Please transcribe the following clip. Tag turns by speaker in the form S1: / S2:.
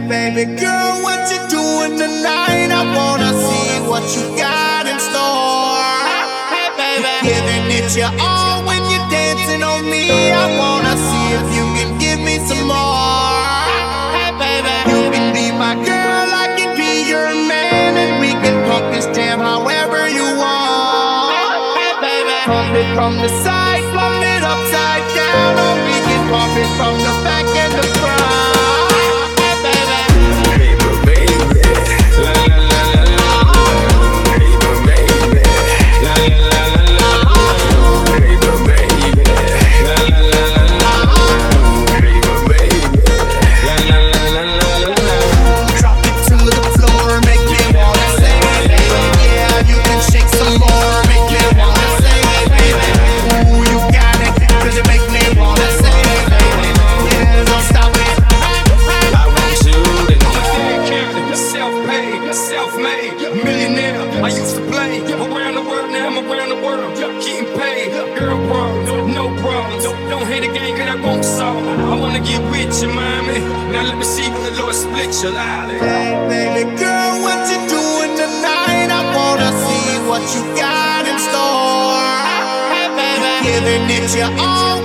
S1: Baby girl, what you doing tonight? I wanna see what you got in store. Hey baby, giving it your all when you're dancing on me. I wanna see if you can give me some more. Hey baby, you can be my girl, I can be your man, and we can pump this jam however you want. Hey baby, pump it from the side, pump it upside down, or we can pump it from the back and the front.
S2: I used to play around the world, now I'm around the world, getting paid. Girl, bro, no problems. Don't hate the game, cause I won't solve. I wanna get with you, mommy. Now let me see when the Lord split your island.
S1: Hey, baby girl, what you doing tonight? I wanna see what you got in store. Hey, baby, giving it your all